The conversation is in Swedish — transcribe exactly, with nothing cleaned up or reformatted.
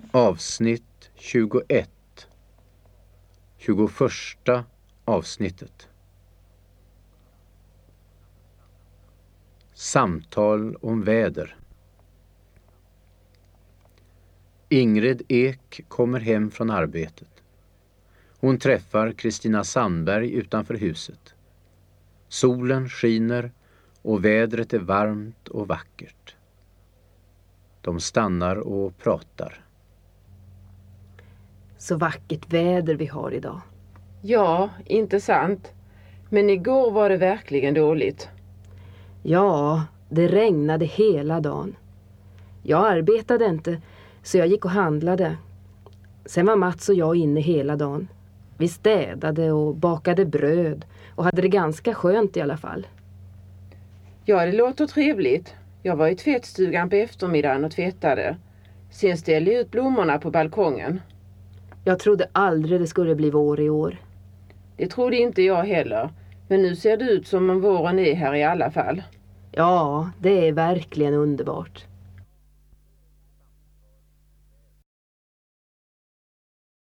Avsnitt tjugoett. Tjugoförsta avsnittet. Samtal om väder. Ingrid Ek kommer hem från arbetet. Hon träffar Kristina Sandberg utanför huset. Solen skiner och vädret är varmt och vackert. De stannar och pratar. Så vackert väder vi har idag. Ja, inte sant. Men igår var det verkligen dåligt. Ja, det regnade hela dagen. Jag arbetade inte, så jag gick och handlade. Sen var Mats och jag inne hela dagen. Vi städade och bakade bröd och hade det ganska skönt i alla fall. Ja, det låter trevligt. Jag var i tvättstugan på eftermiddagen och tvättade. Sen ställde jag ut blommorna på balkongen. Jag trodde aldrig det skulle bli vår i år. Det trodde inte jag heller. Men nu ser det ut som om våren är här i alla fall. Ja, det är verkligen underbart.